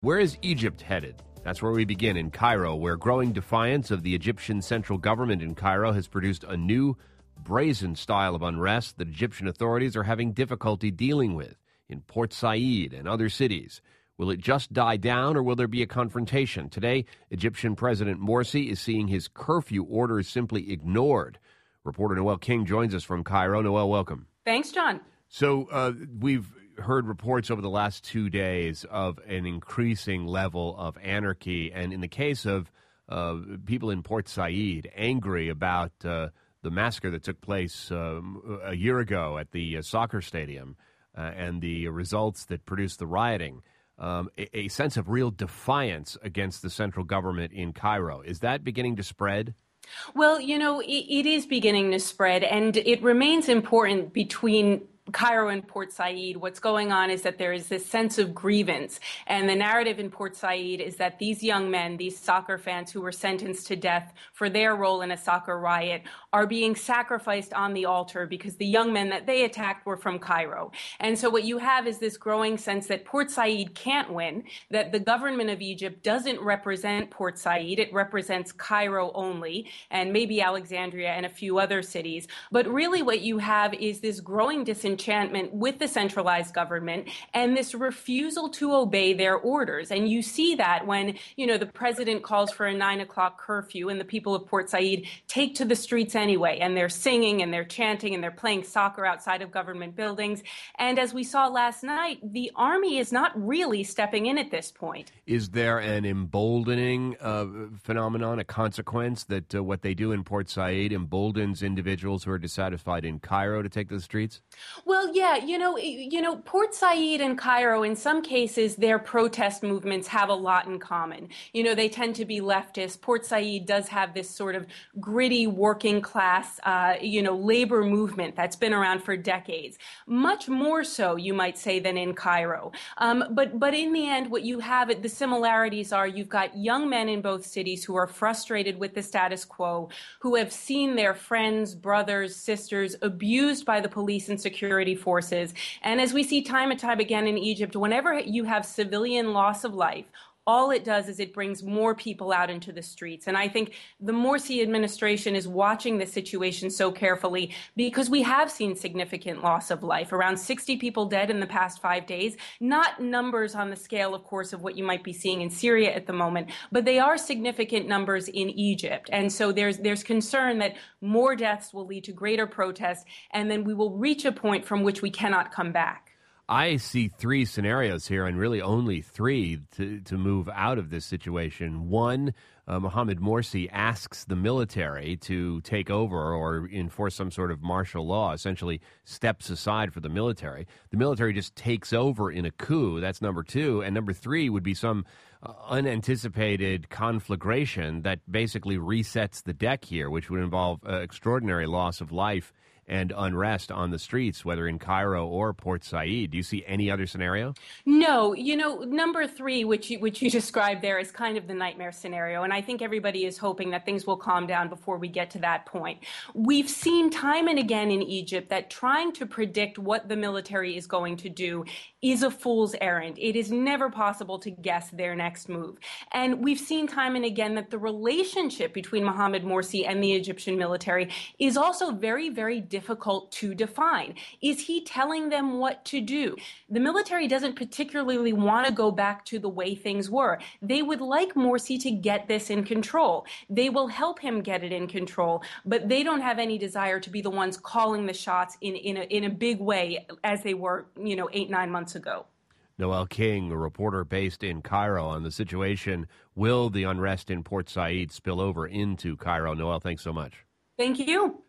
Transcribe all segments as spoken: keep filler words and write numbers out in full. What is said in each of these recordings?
Where is Egypt headed? That's where we begin, in Cairo, where growing defiance of the Egyptian central government in Cairo has produced a new, brazen style of unrest that Egyptian authorities are having difficulty dealing with in Port Said and other cities. Will it just die down, or will there be a confrontation? Today, Egyptian President Morsi is seeing his curfew orders simply ignored. Reporter Noel King joins us from Cairo. Noel, welcome. Thanks, John. So uh, we've heard reports over the last two days of an increasing level of anarchy, and in the case of uh, people in Port Said, angry about uh, the massacre that took place um, a year ago at the uh, soccer stadium uh, and the results that produced the rioting, um, a, a sense of real defiance against the central government in Cairo. Is that beginning to spread? Well, you know, it, it is beginning to spread, and it remains important between Cairo and Port Said. What's going on is that there is this sense of grievance, and the narrative in Port Said is that these young men, these soccer fans who were sentenced to death for their role in a soccer riot, are being sacrificed on the altar because the young men that they attacked were from Cairo. And so what you have is this growing sense that Port Said can't win, that the government of Egypt doesn't represent Port Said, it represents Cairo only, and maybe Alexandria and a few other cities. But really what you have is this growing disenchantment enchantment with the centralized government and this refusal to obey their orders. And you see that when, you know, the president calls for a nine o'clock curfew and the people of Port Said take to the streets anyway, and they're singing and they're chanting and they're playing soccer outside of government buildings. And as we saw last night, the army is not really stepping in at this point. Is there an emboldening uh, phenomenon, a consequence that uh, what they do in Port Said emboldens individuals who are dissatisfied in Cairo to take to the streets? Well, yeah, you know, you know, Port Said and Cairo, in some cases, their protest movements have a lot in common. You know, they tend to be leftist. Port Said does have this sort of gritty working class, uh, you know, labor movement that's been around for decades. Much more so, you might say, than in Cairo. Um, but but in the end, what you have, the similarities are you've got young men in both cities who are frustrated with the status quo, who have seen their friends, brothers, sisters abused by the police and security forces. And as we see time and time again in Egypt, whenever you have civilian loss of life, all it does is it brings more people out into the streets. And I think the Morsi administration is watching the situation so carefully because we have seen significant loss of life. Around sixty people dead in the past five days. Not numbers on the scale, of course, of what you might be seeing in Syria at the moment, but they are significant numbers in Egypt. And so there's there's concern that more deaths will lead to greater protests, and then we will reach a point from which we cannot come back. I see three scenarios here, and really only three, to, to move out of this situation. One, uh, Mohamed Morsi asks the military to take over or enforce some sort of martial law, essentially steps aside for the military. The military just takes over in a coup. That's number two. And number three would be some uh, unanticipated conflagration that basically resets the deck here, which would involve uh, extraordinary loss of life and unrest on the streets, whether in Cairo or Port Said. Do you see any other scenario? No. You know, number three, which you, which you described there, is kind of the nightmare scenario. And I think everybody is hoping that things will calm down before we get to that point. We've seen time and again in Egypt that trying to predict what the military is going to do is a fool's errand. It is never possible to guess their next move. And we've seen time and again that the relationship between Mohamed Morsi and the Egyptian military is also very, very difficult to define. Is he telling them what to do? The military doesn't particularly want to go back to the way things were. They would like Morsi to get this in control. They will help him get it in control, but they don't have any desire to be the ones calling the shots in, in, a, in a big way as they were, you know, eight, nine months ago. Noel King, a reporter based in Cairo, on the situation. Will the unrest in Port Said spill over into Cairo? Noel, thanks so much. Thank you.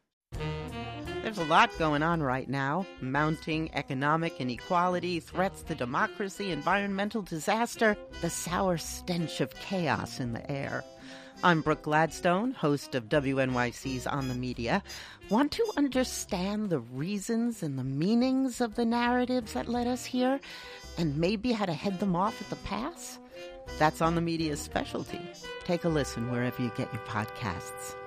There's a lot going on right now. Mounting economic inequality, threats to democracy, environmental disaster, the sour stench of chaos in the air. I'm Brooke Gladstone, host of W N Y C's On the Media. Want to understand the reasons and the meanings of the narratives that led us here, and maybe how to head them off at the pass? That's On the Media's specialty. Take a listen wherever you get your podcasts.